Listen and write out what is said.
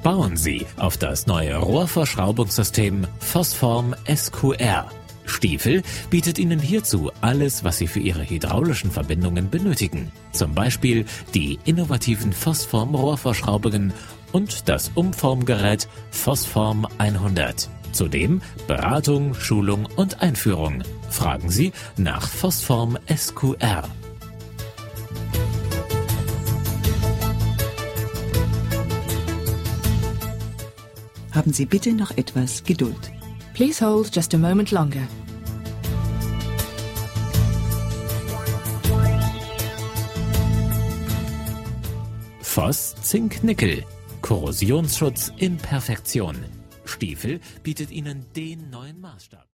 Bauen Sie auf das neue Rohrverschraubungssystem Phosform SQR. Stiefel bietet Ihnen hierzu alles, was Sie für Ihre hydraulischen Verbindungen benötigen. Zum Beispiel die innovativen Phosform Rohrverschraubungen und das Umformgerät Phosform 100. Zudem Beratung, Schulung und Einführung. Fragen Sie nach Phosform SQR. Haben Sie bitte noch etwas Geduld. Please hold just a moment longer. Voss Zink Nickel. Korrosionsschutz in Perfektion. Stiefel bietet Ihnen den neuen Maßstab.